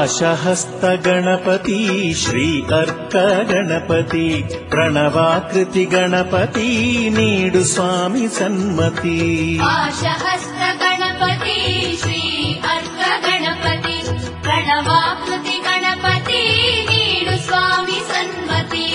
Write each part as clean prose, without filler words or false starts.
ಪಾಶಹಸ್ತ ಗಣಪತಿ ಶ್ರೀ ಅರ್ಕ ಗಣಪತಿ ಪ್ರಣವಾಕೃತಿ ಗಣಪತಿ ನೀಡು ಸ್ವಾಮಿ ಸನ್ಮತಿ. ಪಾಶಹಸ್ತ ಗಣಪತಿ ಶ್ರೀ ಅರ್ಕ ಗಣಪತಿ ಪ್ರಣವಾಕೃತಿ ಗಣಪತಿ ನೀಡು ಸ್ವಾಮಿ ಸನ್ಮತಿ.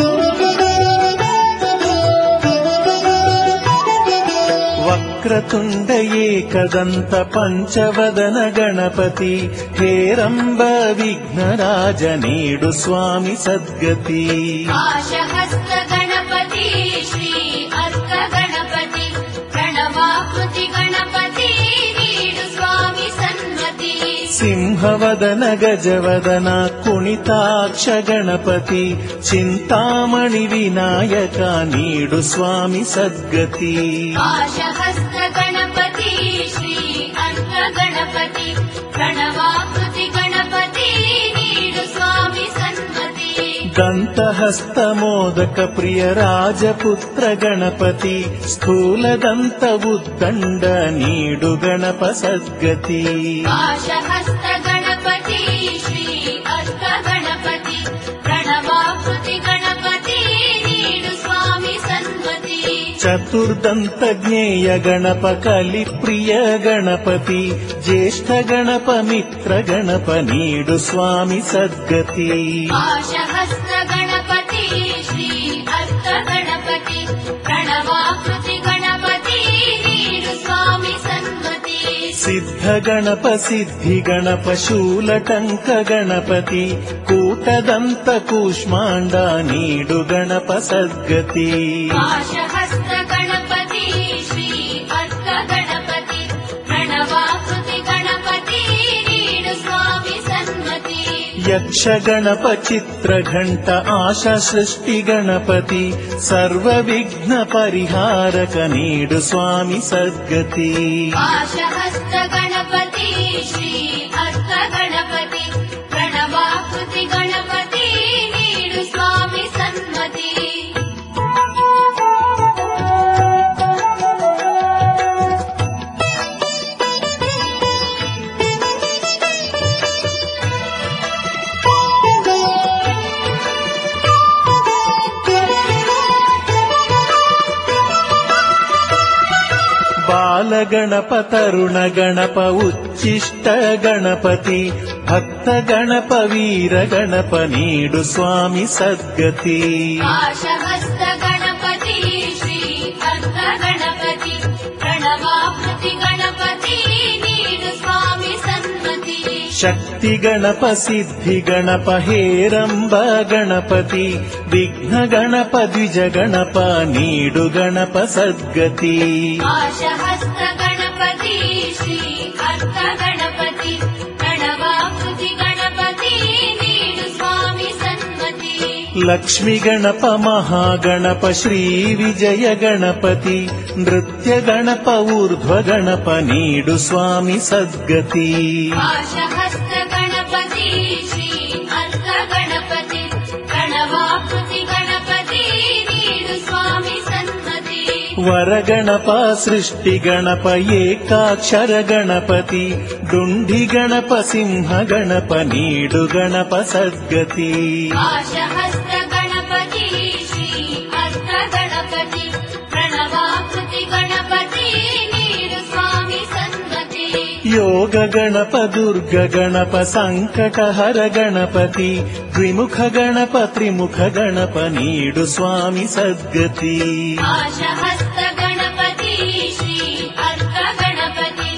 ವಕ್ರತುಂಡ ಏಕದಂತ ಪಂಚವದನ ಗಣಪತಿ ಹೇರಂಬ ವಿಘ್ನರಾಜ ನೀಡು ಸ್ವಾಮಿ ಸದ್ಗತಿ. ಪಾಶಹಸ್ತ ಗಣಪತಿ ಶ್ರೀ ಅರ್ಕ ಗಣಪತಿ ಪ್ರಣವಾಕೃತಿ ಗಣಪತಿ ನೀಡು ಸ್ವಾಮಿ ಸನ್ಮತಿ. ಸಿಂಹವದನ ಗಜವದನ ಕುಣಿತಾಕ್ಷ ಗಣಪತಿ ಚಿಂತಾಮಣಿ ವಿನಾಯಕ ನೀಡು ಸ್ವಾಮಿ ಸದ್ಗತಿ. ಪಾಶಹಸ್ತ ಗಣಪತಿ ಶ್ರೀ ಅರ್ಕ ಗಣಪತಿ ಪ್ರಣವಾಕೃತಿ ಗಣಪತಿ ನೀಡು ಸ್ವಾಮಿ ಸನ್ಮತಿ. ದಂತಹಸ್ತ ಮೋದಕ ಪ್ರಿಯ ರಾಜಪುತ್ರ ಗಣಪತಿ ಸ್ಥೂಲದಂತ ಉದ್ದಂಡ ನೀಡು ಗಣಪ ಸದ್ಗತಿ. ಪಾಶಹಸ್ತ ಗಣಪತಿ ಶ್ರೀ ಅರ್ಕ ಗಣಪತಿ ಪ್ರಣವಾಕೃತಿ ಗಣಪತಿ ನೀಡು ಸ್ವಾಮಿ ಸನ್ಮತಿ. ಚತುರ್ದಂತ ಜ್ಞೇಯ ಗಣಪ ಕಲಿಪ್ರಿಯ ಗಣಪತಿ ಜ್ಯೇಷ್ಠ ಗಣಪ ಮಿತ್ರ ಗಣಪ ನೀಡು ಸ್ವಾಮಿ ಸದ್ಗತಿ. ಪಾಶಹಸ್ತ ಗಣಪತಿ ಶ್ರೀ ಅರ್ಕ ಗಣಪತಿ ಪ್ರಣವಾಕೃತಿ ಗಣಪತಿ ನೀಡು ಸ್ವಾಮಿ ಸನ್ಮತಿ. ಸಿದ್ಧ ಗಣಪ ಸಿದ್ಧಿ ಗಣಪ ಶೂಲಟಂಕ ಗಣಪತಿ ಕೂಟದಂತ ಕೂಷ್ಮಾಂಡ ನೀಡು ಗಣಪ ಸದ್ಗತಿ. ಪಾಶಹಸ್ತ ಗಣಪತಿ ಶ್ರೀ ಅರ್ಕ ಗಣಪತಿ ಪ್ರಣವಾಕೃತಿ ಗಣಪತಿ ನೀಡು ಸ್ವಾಮಿ ಸನ್ಮತಿ. ಯಕ್ಷ ಗಣಪ ಚಿತ್ರ ಘಂಟ ಆಶಾ ಸೃಷ್ಟಿ ಗಣಪತಿ ಸರ್ವ ವಿಘ್ನ ಪರಿಹಾರಕ ನೀಡು ಸ್ವಾಮಿ ಸದ್ಗತಿ. ಪಾಶಹಸ್ತ ಗಣಪತಿ ಶ್ರೀ ಅರ್ಕ ಗಣಪತಿ ಪ್ರಣವಾಕೃತಿ ಗಣಪತಿ ನೀಡು ಸ್ವಾಮಿ ಸನ್ಮತಿ. ಬಾಲಗಣಪ ತರುಣ ಗಣಪ ಉಚ್ಚಿಷ್ಟ ಗಣಪತಿ ಭಕ್ತ ಗಣಪ ವೀರ ಗಣಪ ನೀಡು ಸ್ವಾಮಿ ಸದ್ಗತಿ. ಪಾಶಹಸ್ತ ಗಣಪತಿ ಶ್ರೀ ಅರ್ಕ ಗಣಪತಿ ಪ್ರಣವಾಕೃತಿ ಗಣಪತಿ ನೀಡು ಸ್ವಾಮಿ ಸನ್ಮತಿ. ಶಕ್ತಿ ಗಣಪ ಸಿದ್ಧಿ ಗಣಪ ಹೇರಂಬ ಗಣಪತಿ ವಿಘ್ನ ಗಣಪ ದ್ವಿಜ ಗಣಪ ನೀಡು ಗಣಪ ಸದ್ಗತಿ. ಪಾಶಹಸ್ತ ಗಣಪತಿ ಶ್ರೀ ಅರ್ಕ ಗಣಪತಿ ಪ್ರಣವಾಕೃತಿ ಗಣಪತಿ ನೀಡು ಸ್ವಾಮಿ ಸನ್ಮತಿ. ಲಕ್ಷ್ಮಿ ಗಣಪ ಮಹಾಗಣಪ ಶ್ರೀ ವಿಜಯ ಗಣಪತಿ ನೃತ್ಯ ಗಣಪ ಊರ್ಧ್ವ ಗಣಪ ನೀಡು ಸ್ವಾಮಿ ಸದ್ಗತಿ. ಪಾಶಹಸ್ತ ಗಣಪತಿ ಶ್ರೀ ಅರ್ಕ ಗಣಪತಿ ಪ್ರಣವಾಕೃತಿ ಗಣಪತಿ ನೀಡು ಸ್ವಾಮಿ ಸನ್ಮತಿ. ವರಗಣಪ ಸೃಷ್ಟಿ ಗಣಪ ಏಕಾಕ್ಷರ ಗಣಪತಿ ಡುಂಡಿ ಗಣಪ ಸಿಂಹ ಗಣಪ ನೀಡು ಗಣಪ ಸದ್ಗತಿ. ಪಾಶಹಸ್ತ ಗಣಪತಿ ಶ್ರೀ ಅರ್ಕ ಗಣಪತಿ ಪ್ರಣವಾಕೃತಿ ಗಣಪತಿ ನೀಡು ಸ್ವಾಮಿ ಸನ್ಮತಿ. ಯೋಗ ಗಣಪ ದುರ್ಗ ಗಣಪ ಸಂಕಟಹರ ಗಣಪತಿ ದ್ವಿಮುಖ ಗಣಪ ತ್ರಿಮುಖ ಗಣಪ ನೀಡು ಸ್ವಾಮಿ ಸದ್ಗತಿ. ಪಾಶಹಸ್ತ ಗಣಪತಿ ಶ್ರೀ ಅರ್ಕ ಗಣಪತಿ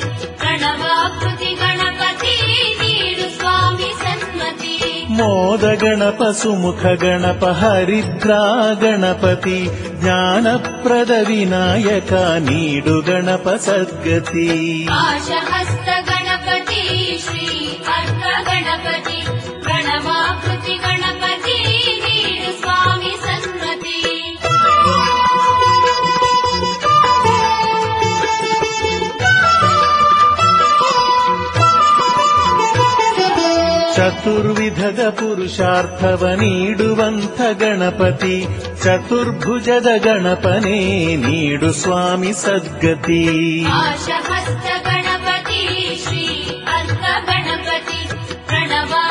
ಪ್ರಣವಾಕೃತಿ ಗಣಪತಿ ನೀಡು ಸ್ವಾಮಿ ಸನ್ಮತಿ. ಮೋದ ಗಣಪ ಸುಮುಖ ಗಣಪ ಹರಿದ್ರಾ ಗಣಪತಿ ಜ್ಞಾನಪ್ರದ ವಿನಾಯಕ ನೀಡು ಗಣಪ ಸದ್ಗತಿ. ಪಾಶಹಸ್ತ ಗಣಪತಿ ಶ್ರೀ ಅರ್ಕ ಗಣಪತಿ ಪ್ರಣವಾಕೃತಿ ಗಣಪತಿ ನೀಡು ಸ್ವಾಮಿ ಸನ್ಮತಿ. ಚತುರ್ವಿಧದ ಪುರುಷಾರ್ಥವ ನೀಡುವಂಥ ಗಣಪತಿ ಚತುರ್ಭುಜದ ಗಣಪನೇ ನೀಡು ಸ್ವಾಮಿ ಸದ್ಗತಿ. ಪಾಶಹಸ್ತ ಗಣಪತಿ ಶ್ರೀ ಅರ್ಕ ಗಣಪತಿ ಪ್ರಣವಾ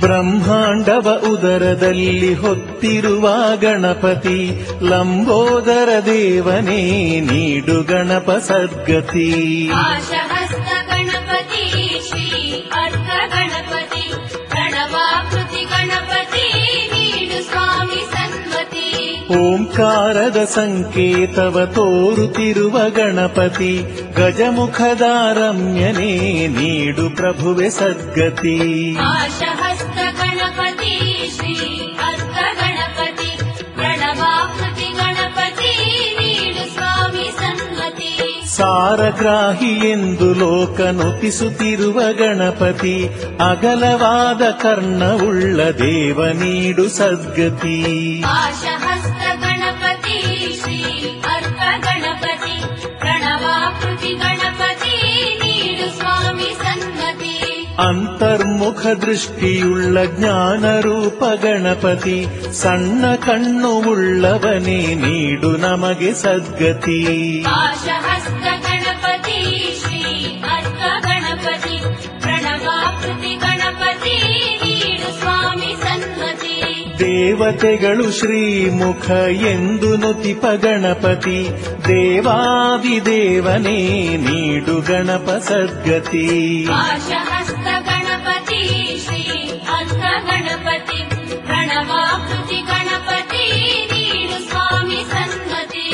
ಬ್ರಹ್ಮಾಂಡವ ಉದರದಲ್ಲಿ ಹೊತ್ತಿರುವ ಗಣಪತಿ ಲಂಬೋದರ ದೇವನೇ ನೀಡು ಗಣಪ ಸದ್ಗತಿ. ಪಾಶಹಸ್ತ ಗಣಪತಿ ಶ್ರೀ ಅರ್ಕ ಗಣಪತಿ ಪ್ರಣವಾಕೃತಿ ಗಣಪತಿ ನೀಡು ಸ್ವಾಮಿ ಸನ್ಮತಿ. ಓಂಕಾರದ ಸಂಕೇತವ ತೋರುತ್ತಿರುವ ಗಣಪತಿ ಗಜಮುಖದ ರಮ್ಯನೇ ನೀಡು ಪ್ರಭುವೆ ಸದ್ಗತಿ. ಪಾಶಹಸ್ತ ಗಣಪತಿ ಶ್ರೀ ಅರ್ಕ ಗಣಪತಿ ಪ್ರಣವಾಕೃತಿ ಗಣಪತಿ ನೀಡು ಸ್ವಾಮಿ ಸನ್ಮತಿ. ಸಾರಗ್ರಾಹಿ ಎಂದು ಲೋಕನುತಿಸುತ್ತಿರುವ ಗಣಪತಿ ಅಗಲವಾದ ಕರ್ಣವುಳ್ಳ ದೇವ ನೀಡು ಸದ್ಗತಿ. ಪಾಶಹಸ್ತ ಗಣಪತಿ ಶ್ರೀ ಅರ್ಕ ಗಣಪತಿ ಪ್ರಣವಾಕೃತಿ ಗಣಪತಿ ನೀಡು ಸ್ವಾಮಿ ಸನ್ಮತಿ. ಅಂತರ್ಮುಖ ದೃಷ್ಟಿಯುಳ್ಳ ಜ್ಞಾನರೂಪ ಗಣಪತಿ ಸಣ್ಣ ಕಣ್ಣು ಉಳ್ಳವನೇ ನೀಡು ನಮಗೆ ಸದ್ಗತಿ. ಪಾಶಹಸ್ತ ಗಣಪತಿ ಶ್ರೀ ಅರ್ಕ ಗಣಪತಿ ಪ್ರಣವಾಕೃತಿ ಗಣಪತಿ ನೀಡು ಸ್ವಾಮಿ ಸನ್ಮತಿ. ದೇವತೆಗಳು ಶ್ರೀಮುಖ ಎಂದು ನುತಿಪ ಗಣಪತಿ ದೇವಾದಿದೇವನೇ ನೀಡು ಗಣಪ ಸದ್ಗತಿ. ಪಾಶಹಸ್ತ ಗಣಪತಿ ಶ್ರೀ ಅರ್ಕ ಗಣಪತಿ ಪ್ರಣವಾಕೃತಿ ಗಣಪತಿ ನೀಡು ಸ್ವಾಮಿ ಸನ್ಮತಿ.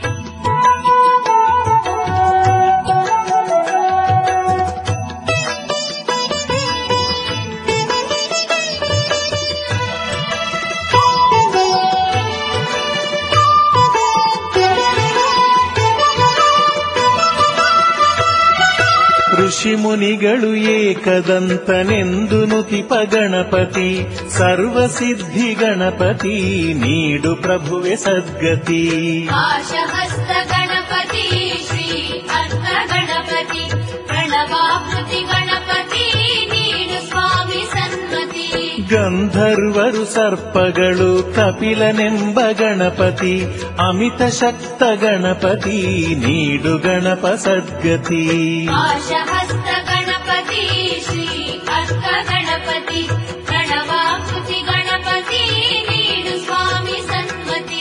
ಋಷಿ ಮುನಿಗಳು ಏಕದಂತನೆಂದು ನುತಿಪ ಗಣಪತಿ ಸರ್ವಸಿದ್ಧಿ ಗಣಪತಿ ನೀಡು ಪ್ರಭುವೆ ಸದ್ಗತಿ. ಪಾಶಹಸ್ತ ಗಣಪತಿ ಶ್ರೀ ಅರ್ಕ ಗಣಪತಿ ಪ್ರಣವಾಕೃತಿ ಗಣಪತಿ ನೀಡು ಸ್ವಾಮಿ ಸನ್ಮತಿ. ಗಂಧರ್ವರು ಸರ್ಪಗಳು ಕಪಿಲನೆಂಬ ಗಣಪತಿ ಅಮಿತ ಶಕ್ತ ಗಣಪತಿ ನೀಡು ಗಣಪ ಸದ್ಗತಿ. ಪಾಶಹಸ್ತ ಗಣಪತಿ ಶ್ರೀ ಅರ್ಕ ಗಣಪತಿ ಪ್ರಣವಾಕೃತಿ ಗಣಪತಿ ನೀಡು ಸ್ವಾಮಿ ಸನ್ಮತಿ.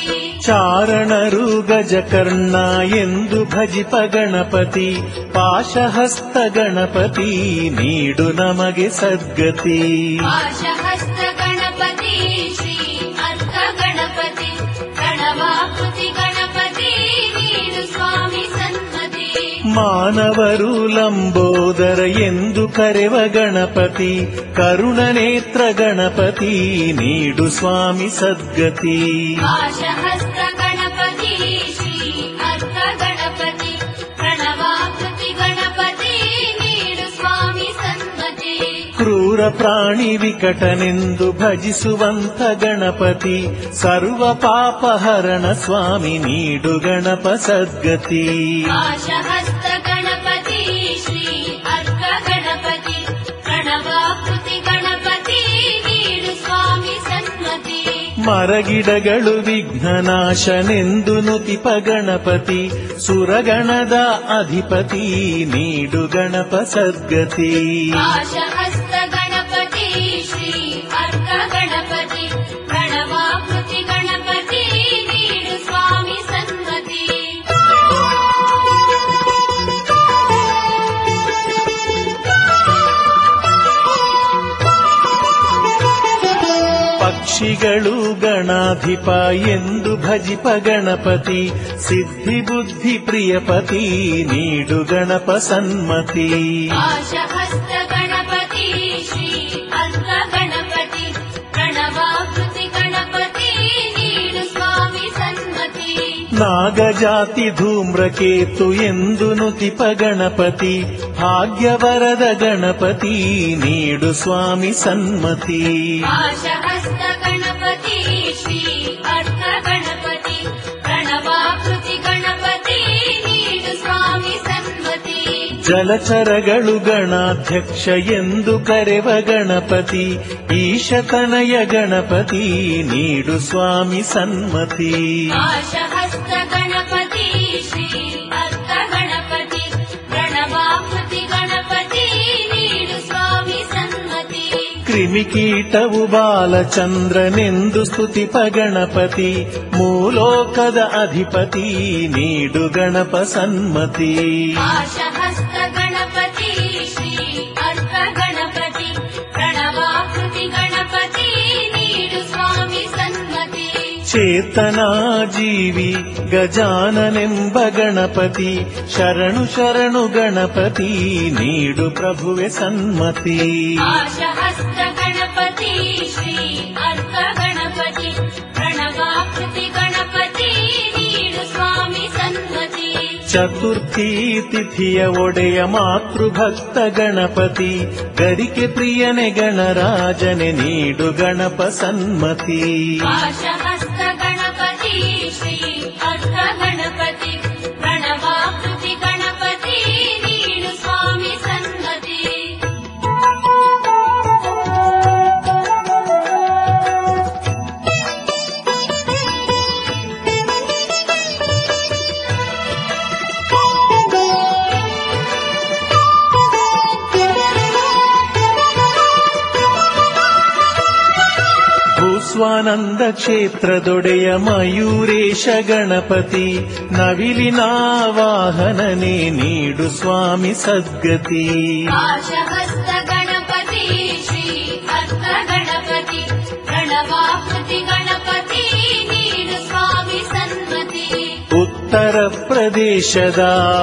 ಚಾರಣರು ಗಜಕರ್ಣ ಎಂದು ಭಜಿಪ ಗಣಪತಿ ಪಾಶಹಸ್ತ ಗಣಪತಿ ನೀಡು ನಮಗೆ ಸದ್ಗತಿ. ಪಾಶಹಸ್ತ ಗಣಪತಿ ಶ್ರೀ ಅರ್ಕ ಗಣಪತಿ ಪ್ರಣವಾಕೃತಿ ಗಣಪತಿ ನೀಡು ಸ್ವಾಮಿ ಸನ್ಮತಿ. ಮಾನವರು ಲಂಬೋದರ ಎಂದು ಕರೆವ ಗಣಪತಿ ಕರುಣನೇತ್ರ ಗಣಪತಿ ನೀಡು ಸ್ವಾಮಿ ಸದ್ಗತಿ. ಪಾಶಹಸ್ತ ಗಣಪತಿ ಶ್ರೀ ಅರ್ಕ ಗಣಪತಿ ಪ್ರಣವಾಕೃತಿ ಗಣಪತಿ ನೀಡು ಸ್ವಾಮಿ ಸನ್ಮತಿ. ಕ್ರೂರ ಪ್ರಾಣಿ ವಿಕಟನೆಂದು ಭಜಿಸುವಂಥ ಗಣಪತಿ ಸರ್ವ ಪಾಪಹರಣ ಸ್ವಾಮಿ ನೀಡು ಗಣಪ ಸದ್ಗತಿ. ಪಾಶಹಸ್ತ ಗಣಪತಿ ಶ್ರೀ ಅರ್ಕ ಗಣಪತಿ ಪ್ರಣವಾಕೃತಿ ಗಣಪತಿ ನೀಡು ಸ್ವಾಮಿ ಸನ್ಮತಿ. ಮರಗಿಡಗಳು ವಿಘ್ನನಾಶನೆಂದು ನುತಿಪ ಗಣಪತಿ ಸುರಗಣದ ಅಧಿಪತಿ ನೀಡು ಗಣಪ ಸದ್ಗತಿ. ಪಾಶಹಸ್ತ ಗಣಪತಿ ಶ್ರೀ ಅರ್ಕ ಗಣಪತಿ ಪ್ರಣವಾಕೃತಿ ಗಣಪತಿ ನೀಡು ಸ್ವಾಮಿ ಸನ್ಮತಿ. ಪಕ್ಷಿಗಳು ಗಣಾಧಿಪ ಎಂದು ಭಜಿಪ ಗಣಪತಿ ಸಿದ್ಧಿ ಬುದ್ಧಿ ಪ್ರಿಯಪತಿ ನೀಡು ಗಣಪ ಸನ್ಮತಿ. ಪಾಶಹಸ್ತ ಗಣಪತಿ ಶ್ರೀ ಅರ್ಕ ಗಣಪತಿ ಪ್ರಣವಾಕೃತಿ ಗಣಪತಿ ನೀಡು ಸ್ವಾಮಿ ಸನ್ಮತಿ. ನಾಗಜಾತಿ ಧೂಮ್ರಕೇತು ಎಂದು ನುತಿಪ ಗಣಪತಿ ಭಾಗ್ಯವರದ ಗಣಪತಿ ನೀಡು ಸ್ವಾಮಿ ಸನ್ಮತಿ. ಪಾಶಹಸ್ತ ಗಣಪತಿ ಶ್ರೀ ಅರ್ಕ ಗಣಪತಿ ಪ್ರಣವಾಕೃತಿ ಗಣಪತಿ ನೀಡು ಸ್ವಾಮಿ ಸನ್ಮತಿ. ಜಲಚರಗಳು ಗಣಾಧ್ಯಕ್ಷ ಎಂದು ಕರೆವ ಗಣಪತಿ ಈಶತನಯ ಗಣಪತಿ ನೀಡು ಸ್ವಾಮಿ ಸನ್ಮತಿ. ಪಾಶಹಸ್ತ ಗಣಪತಿ ಶ್ರೀ ಅರ್ಕ ಗಣಪತಿ ಪ್ರಣವಾಕೃತಿ ಗಣಪತಿ ನೀಡು ಸ್ವಾಮಿ ಸನ್ಮತಿ. ಕ್ರಿಮಿಕೀಟವು ಬಾಲಚಂದ್ರನೆಂದು ಸ್ತುತಿಪ ಗಣಪತಿ ಮೂಲೋಕದ ಅಧಿಪತಿ ನೀಡು ಗಣಪ ಸನ್ಮತಿ ಪಾಶಹಸ್ತ ಗಣಪತಿ ಶ್ರೀ ಅರ್ಕ ಗಣಪತಿ ಪ್ರಣವಾಕೃತಿ ಗಣಪತಿ ನೀಡು ಸ್ವಾಮಿ ಸನ್ಮತಿ ಚೇತನ ಜೀವಿ ಗಜಾನನೆಂಬ ಗಣಪತಿ ಶರಣು ಶರಣು ಗಣಪತಿ ನೀಡು ಪ್ರಭುವೆ ಸನ್ಮತಿ ಪಾಶಹಸ್ತ ಗಣಪತಿ ಶ್ರೀ ಅರ್ಕ ಗಣಪತಿ ಪ್ರಣವಾಕೃತಿ ಗಣಪತಿ ನೀಡು ಸ್ವಾಮಿ ಸನ್ಮತಿ ಚತುರ್ಥಿ ತಿಥಿಯ ಒಡೆಯ ಮಾತೃಭಕ್ತ ಗಣಪತಿ ಗರಿಕೆ ಪ್ರಿಯನೆ ಗಣರಾಜನೆ ನೀಡು ಗಣಪ ಸನ್ಮತಿ ಪಾಶಹಸ್ತ ಗಣಪತಿ ಶ್ರೀ ಅರ್ಕ ಗಣಪತಿ ಪ್ರಣವಾಕೃತಿ ಗಣಪತಿ ನೀಡು ಸ್ವಾಮಿ ಸನ್ಮತಿ ಭೂಸ್ವಾನಂದ ಕ್ಷೇತ್ರದೊಡೆಯ ಮಯೂರೇಶ ಗಣಪತಿ ನವಿಲಿನ ವಾಹನನೇ ನೀಡು ಸ್ವಾಮಿ ಸದ್ಗತಿ ಪಾಶಹಸ್ತ ಗಣಪತಿ ಶ್ರೀ ಅರ್ಕ ಗಣಪತಿ ಪ್ರಣವಾಕೃತಿ ಗಣಪತಿ ನೀಡು ಸ್ವಾಮಿ ಸನ್ಮತಿ ಉತ್ತರ ಪ್ರದೇಶದ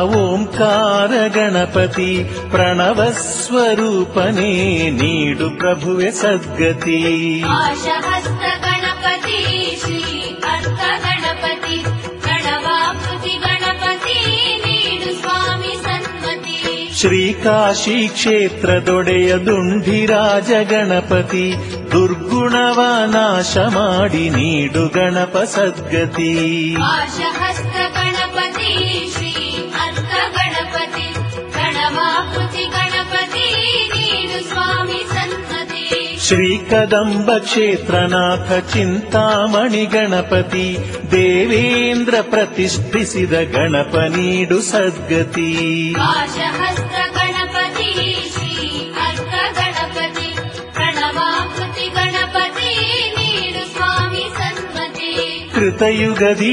ಓಂಕಾರ ಗಣಪತಿ ಪ್ರಣವ ಸ್ವರೂಪನೇ ನೀಡು ಪ್ರಭುವೆ ಸದ್ಗತಿ ಪಾಶಹಸ್ತ ಗಣಪತಿ ಶ್ರೀ ಅರ್ಕ ಗಣಪತಿ ಪ್ರಣವಾಕೃತಿ ಗಣಪತಿ ನೀಡು ಸ್ವಾಮಿ ಸನ್ಮತಿ ಶ್ರೀಕಾಶಿ ಕ್ಷೇತ್ರದೊಡೆಯ ದುಂಡಿರಾಜ ಗಣಪತಿ ದುರ್ಗುಣವ ನಾಶ ಮಾಡಿ ನೀಡು ಗಣಪ ಸದ್ಗತಿ ಪಾಶಹಸ್ತ ಗಣಪತಿ ಶ್ರೀ ಅರ್ಕ ಗಣಪತಿ ಪ್ರಣವಾಕೃತಿ ಗಣಪತಿ ನೀಡು ಸ್ವಾಮಿ ಸನ್ಮತಿ ಶ್ರೀಕದಂಬ ಕ್ಷೇತ್ರನಾಥ ಚಿಂತಾಮಣಿ ಗಣಪತಿ ದೇವೇಂದ್ರ ಪ್ರತಿಷ್ಠಿಸಿದ ಗಣಪ ನೀಡು ಸದ್ಗತಿ ಪಾಶಹಸ್ತ ಗಣಪತಿ ಶ್ರೀ ಅರ್ಕ ಗಣಪತಿ ಪ್ರಣವಾಕೃತಿ ಗಣಪತಿ ನೀಡು ಸ್ವಾಮಿ ಸನ್ಮತಿ ಕೃತಯುಗದಿ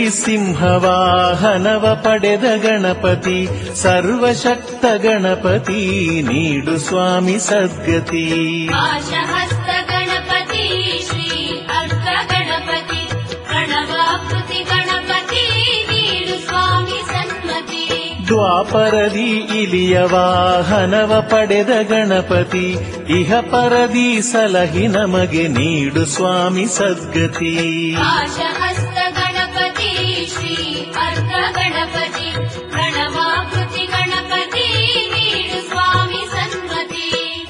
ಸಿಂಹವಾಹನವ ಪಡೆದ ಗಣಪತಿ ಸರ್ವಶಕ್ತ ಗಣಪತಿ ನೀಡು ಸ್ವಾಮಿ ಸದ್ಗತಿ ಪಾಶಹಸ್ತ ಗಣಪತಿ ಶ್ರೀ ಅರ್ಕ ಗಣಪತಿ ಪ್ರಣವಾಕೃತಿ ಗಣಪತಿ ನೀಡು ಸ್ವಾಮಿ ಸನ್ಮತಿ ದ್ವಾಪರದಿ ಇಲಿಯ ವಾಹನವ ಪಡೆದ ಗಣಪತಿ ಇಹ ಪರದಿ ಸಲಹಿ ನಮಗೆ ನೀಡು ಸ್ವಾಮಿ ಸದ್ಗತಿ ಪಾಶಹಸ್ತ ಗಣಪತಿ ಶ್ರೀ ಅರ್ಕ ಗಣಪತಿ ಪ್ರಣವಾಕೃತಿ ಗಣಪತಿ ನೀಡು ಸ್ವಾಮಿ ಸನ್ಮತಿ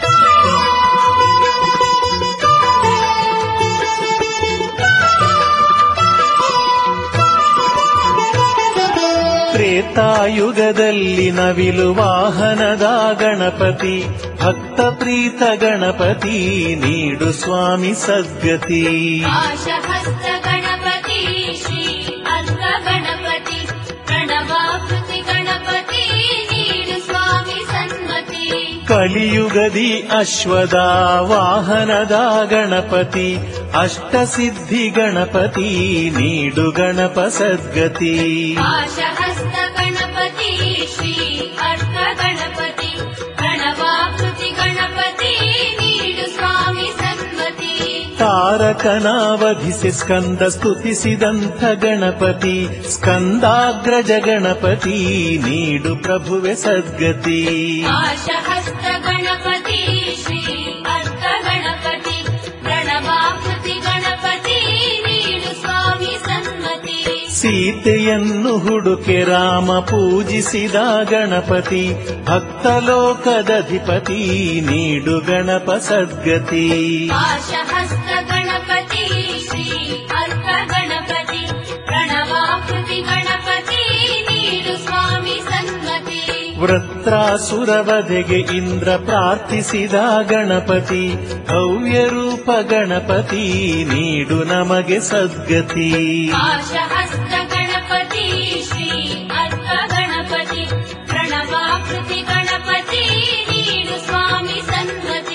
ತ್ರೇತಾಯುಗದಲ್ಲಿ ನವಿಲು ವಾಹನದ ಗಣಪತಿ ಭಕ್ತ ಪ್ರೀತ ಗಣಪತಿ ನೀಡು ಸ್ವಾಮಿ ಸದ್ಗತಿ ಪಾಶಹಸ್ತ ಗಣಪತಿ ಶ್ರೀ ಅರ್ಕ ಗಣಪತಿ ಪ್ರಣವಾಕೃತಿ ಗಣಪತಿ ನೀಡು ಸ್ವಾಮಿ ಸನ್ಮತಿ ಕಲಿಯುಗದಿ ಅಶ್ವದ ವಾಹನದ ಗಣಪತಿ ಅಷ್ಟಸಿದ್ಧಿ ಗಣಪತಿ ನೀಡು ಗಣಪ ಸದ್ಗತಿ ಪಾಶಹಸ್ತ ಗಣಪತಿ ಶ್ರೀ ಅರ್ಕ ಗಣಪತಿ ಪ್ರಣವಾಕೃತಿ ಗಣಪತಿ ನೀಡು ಸ್ವಾಮಿ ಸನ್ಮತಿ ತಾರಕನ ವಧಿಸಿ ಸ್ಕಂದ ಸ್ತುತಿಸಿದಂಥ ಗಣಪತಿ ಸ್ಕಂದಾಗ್ರಜ ಗಣಪತಿ ನೀಡು ಪ್ರಭುವೆ ಸದ್ಗತಿ ಪಾಶಹಸ್ತ ಗಣಪತಿ ಶ್ರೀ ಅರ್ಕ ಗಣಪತಿ ಪ್ರಣವಾಕೃತಿ ಗಣಪತಿ ನೀಡು ಸ್ವಾಮಿ ಸನ್ಮತಿ ಸೀತೆಯನ್ನು ಹುಡುಕೆ ರಾಮ ಪೂಜಿಸಿದ ಗಣಪತಿ ಭಕ್ತಲೋಕದಧಿಪತಿ ನೀಡು ಗಣಪ ಸದ್ಗತಿ ಪಾಶಹಸ್ತ ಗಣಪತಿ ಶ್ರೀ ಅರ್ಕ ಗಣಪತಿ ಪ್ರಣವಾಕೃತಿ ಗಣಪತಿ ನೀಡು ಸ್ವಾಮಿ ಸನ್ಮತಿ ವೃತ್ರಾಸುರ ವಧೆಗೆ ಇಂದ್ರ ಪ್ರಾರ್ಥಿಸಿದ ಗಣಪತಿ ಭವ್ಯ ರೂಪ ಗಣಪತಿ ನೀಡು ನಮಗೆ ಸದ್ಗತಿ ಪಾಶಹಸ್ತ ಗಣಪತಿ ಶ್ರೀ ಅರ್ಕ ಗಣಪತಿ ಪ್ರಣವಾಕೃತಿ ಗಣಪತಿ ನೀಡು ಸ್ವಾಮಿ ಸನ್ಮತಿ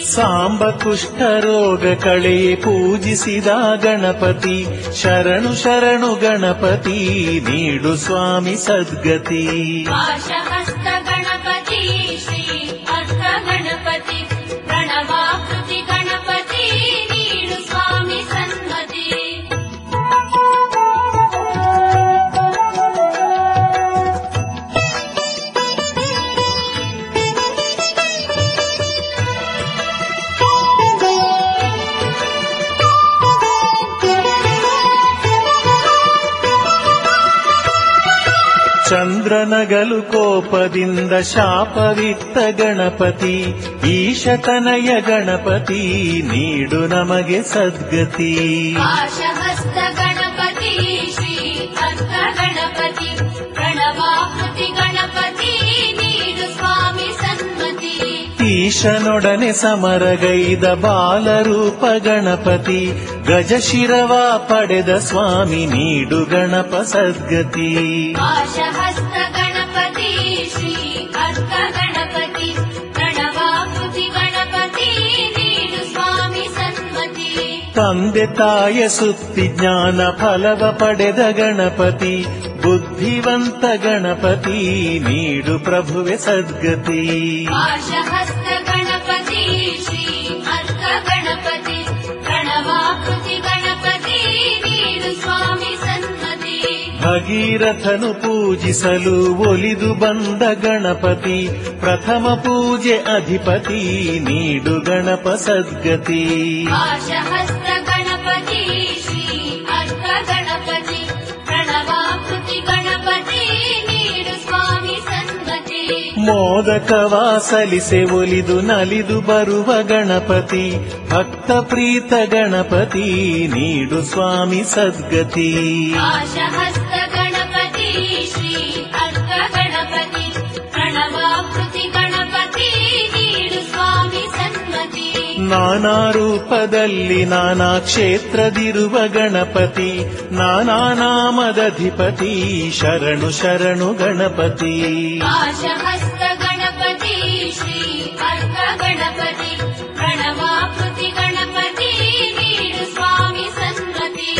ಸಾಂಬ ಕುಷ್ಠರೋಗ ಕಳೆಯೇ ಪೂಜಿಸಿದ ಗಣಪತಿ ಶರಣು ಶರಣು ಗಣಪತಿ ನೀಡು ಸ್ವಾಮಿ ಸದ್ಗತಿ. ಪಾಶಹಸ್ತ ಗಣಪತಿ ಶ್ರೀ ಅರ್ಥ ಗಣಪತಿ ಪ್ರಣವಾಕೃತಿ ಗಣಪತಿ ನೀಡು ಸ್ವಾಮಿ ಸನ್ಮತಿ. ಚಂದ್ರನಗಲು ಕೋಪದಿಂದ ಶಾಪವಿತ್ತ ಗಣಪತಿ ಈಶತನಯ ಗಣಪತಿ ನೀಡು ನಮಗೆ ಸದ್ಗತಿ. ಪಾಶಹಸ್ತ ಗಣಪತಿ ಶ್ರೀ ಅರ್ಥ ಗಣಪತಿ ಪ್ರಣವಾಕೃತಿ ಗಣಪತಿ ನೀಡು ಸ್ವಾಮಿ ಸನ್ಮತಿ. ಈಶನೊಡನೆ ಸಮರಗೈದ ಬಾಲರೂಪ ಗಣಪತಿ ಗಜಶಿರವ ಪಡೆದ ಸ್ವಾಮಿ ನೀಡು ಗಣಪ ಸದ್ಗತಿ. ಪಾಶಹಸ್ತ ಗಣಪತಿ ಶ್ರೀ ಅರ್ಥ ಗಣಪತಿ ಪ್ರಣವಾಕೃತಿ ಗಣಪತಿ ನೀಡು ಸ್ವಾಮಿ ಸನ್ಮತಿ. ತಂದೆ ತಾಯ ಸುತ್ತಿ ಜ್ಞಾನ ಫಲವ ಪಡೆದ ಗಣಪತಿ ಬುದ್ಧಿವಂತ ಗಣಪತಿ ನೀಡು ಪ್ರಭುವೆ ಸದ್ಗತಿ. ಪಾಶಹಸ್ತ ಗಣಪತಿ ಶ್ರೀ ಅರ್ಥ ಗಣಪತಿ ಪ್ರಣವಾಕೃತಿ ಗಣಪತಿ ನೀಡು ಸ್ವಾಮಿ ಸನ್ಮತಿ. ಭಗೀರಥನು ಪೂಜಿಸಲು ಒಲಿದು ಬಂದ ಗಣಪತಿ ಪ್ರಥಮ ಪೂಜೆ ಅಧಿಪತಿ ನೀಡು ಗಣಪ ಸದ್ಗತಿ. ಪಾಶಹಸ್ತ ಗಣಪತಿ ಶ್ರೀ ಅರ್ಥ ಗಣಪತಿ ಪ್ರಣವಾಕೃತಿ ಗಣಪತಿ ನೀಡು ಸ್ವಾಮಿ ಸನ್ಮತಿ. ಮೋದಕವ ಸಲಿಸೆ ಒಲಿದು ನಲಿದು ಬರುವ ಗಣಪತಿ ಭಕ್ತ ಪ್ರೀತ ಗಣಪತಿ ನೀಡು ಸ್ವಾಮಿ ಸದ್ಗತಿ. ಪಾಶಹಸ್ತ ಗಣಪತಿ ಶ್ರೀ ಅರ್ಥ ಗಣಪತಿ ಪ್ರಣವಾಕೃತಿ ಗಣಪತಿ ನೀಡು ಸ್ವಾಮಿ ಸನ್ಮತಿ. ನಾನಾ ರೂಪದಲ್ಲಿ ನಾನಾ ಕ್ಷೇತ್ರದಿರುವ ಗಣಪತಿ ನಾನಾ ನಾಮದಧಿಪತಿ ಶರಣು ಶರಣು ಗಣಪತಿ. ಪಾಶಹಸ್ತ ಗಣಪತಿ ಶ್ರೀ ಅರ್ಥ ಗಣಪತಿ ಪ್ರಣವಾಕೃತಿ ಗಣಪತಿ ನೀಡು ಸ್ವಾಮಿ ಸನ್ಮತಿ.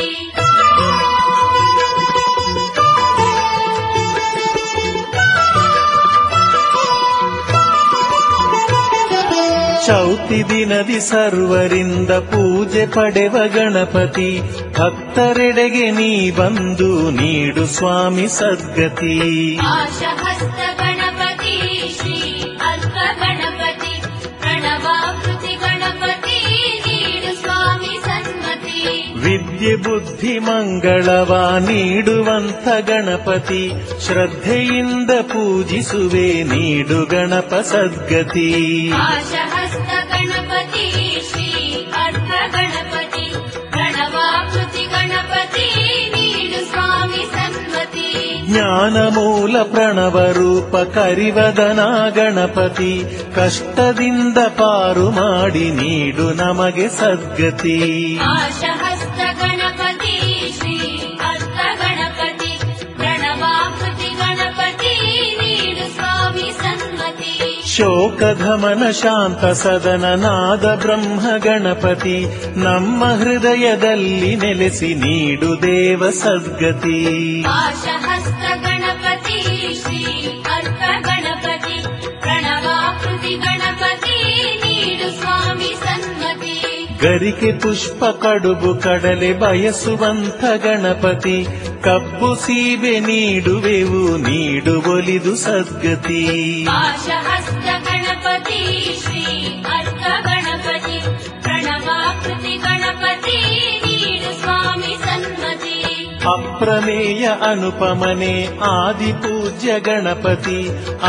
ಚೌತಿ ದಿನದಿ ಸರ್ವರಿಂದ ಪೂಜೆ ಪಡೆವ ಗಣಪತಿ ಭಕ್ತರೆಡೆಗೆ ನೀ ಬಂದು ನೀಡು ಸ್ವಾಮಿ ಸದ್ಗತಿ. ಪಾಶಹಸ್ತ ಗಣಪತಿ ಶ್ರೀ ಅರ್ಥ ಗಣಪತಿ ಪ್ರಣವಾಕೃತಿ ಗಣಪತಿ ನೀಡು ಸ್ವಾಮಿ ಸನ್ಮತಿ. ವಿದ್ಯೆ ಬುದ್ಧಿ ಮಂಗಳವ ನೀಡುವಂಥ ಗಣಪತಿ ಶ್ರದ್ಧೆಯಿಂದ ಪೂಜಿಸುವೆ ನೀಡು ಗಣಪ ಸದ್ಗತಿ. ಪಾಶಹಸ್ತ ಗಣಪತಿ ಶ್ರೀ ಅರ್ಥ ಗಣಪತಿ ಪ್ರಣವಾಕೃತಿ ಗಣಪತಿ ನೀಡು ಸ್ವಾಮಿ ಸನ್ಮತಿ. ಜ್ಞಾನ ಮೂಲ ಪ್ರಣವ ರೂಪ ಕರಿವದನ ಗಣಪತಿ ಕಷ್ಟದಿಂದ ಪಾರು ಮಾಡಿ ನೀಡು ನಮಗೆ ಸದ್ಗತಿ. ಪಾಶಹಸ್ತ ಗಣಪತಿ ಶ್ರೀ ಅರ್ಥ ಗಣಪತಿ ಪ್ರಣವಾಕೃತಿ ಗಣಪತಿ ನೀಡು ಸ್ವಾಮಿ ಸನ್ಮತಿ. ಶೋಕಧಮನ ಶಾಂತ ಸದನ ನಾದ ಬ್ರಹ್ಮ ಗಣಪತಿ ನಮ್ಮ ಹೃದಯದಲ್ಲಿ ನೆಲೆಸಿ ನೀಡು ದೇವ ಸದ್ಗತಿ. ಪಾಶಹಸ್ತ ಗಣಪತಿ ಶ್ರೀ ಅರ್ಥ ಗಣಪತಿ ಪ್ರಣವಾಕೃತಿ ಗಣಪತಿ ನೀಡು ಸ್ವಾಮಿ ಸನ್ಮತಿ. ಗರಿಕೆ ಪುಷ್ಪ ಕಡುಬು ಕಡಲೆ ಬಯಸುವಂಥ ಗಣಪತಿ ಕಬ್ಬು ಸೀಬೆ ನೀಡುವೆವು ನೀಡು ಒಲಿದು ಸದ್ಗತಿ. ಪಾಶಹಸ್ತ ಗಣಪತಿ ಶ್ರೀ ಅರ್ಥ ಗಣಪತಿ ಪ್ರಣವಾಕೃತಿ ಗಣಪತಿ ನೀಡು ಸ್ವಾಮಿ ಸನ್ಮತಿ. ಅಪ್ರಮೇಯ ಅನುಪಮನೆ ಆದಿ ಪೂಜ್ಯ ಗಣಪತಿ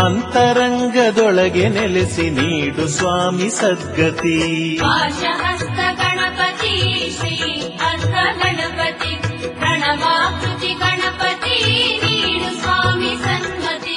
ಅಂತರಂಗದೊಳಗೆ ನೆಲೆಸಿ ನೀಡು ಸ್ವಾಮಿ ಸದ್ಗತಿ. ಪಾಶಹಸ್ತ ಗಣಪತಿ ಶ್ರೀ ಅರ್ಥ ಗಣಪತಿ ಪ್ರಣವಾಕೃತಿ ಗಣಪತಿ ನೀಡು ಸ್ವಾಮಿ ಸನ್ಮತಿ.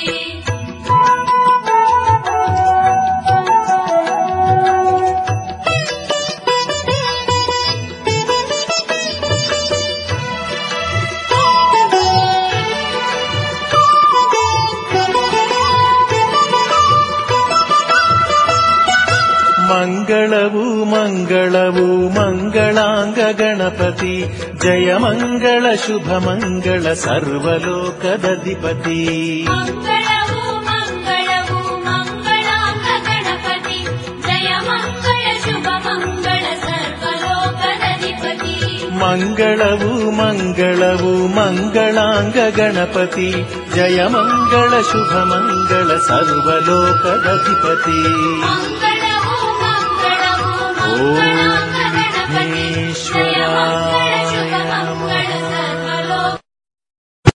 ಮಂಗಳವು ಮಂಗಳವು ಮಂಗಳಾಂಗ ಗಣಪತಿ ಜಯ ಮಂಗಳ ಶುಭ ಮಂಗಳ ಸರ್ವಲೋಕದಧಿಪತಿ. ಮಂಗಳವು ಮಂಗಳವು ಮಂಗಳಾಂಗ ಗಣಪತಿ ಜಯ ಮಂಗಳ ಶುಭ ಮಂಗಳ ಸರ್ವಲೋಕದಧಿಪತಿ. ಮಂಗಳವು ಮಂಗಳವು ಮಂಗಳಾಂಗ ಗಣಪತಿ ಜಯ ಮಂಗಳ ಶುಭ ಮಂಗಳ ಸರ್ವಲೋಕದಧಿಪತಿ. ಮಂಗಳವು ಮಂಗಳವು ಮಂಗಳಾಂಗ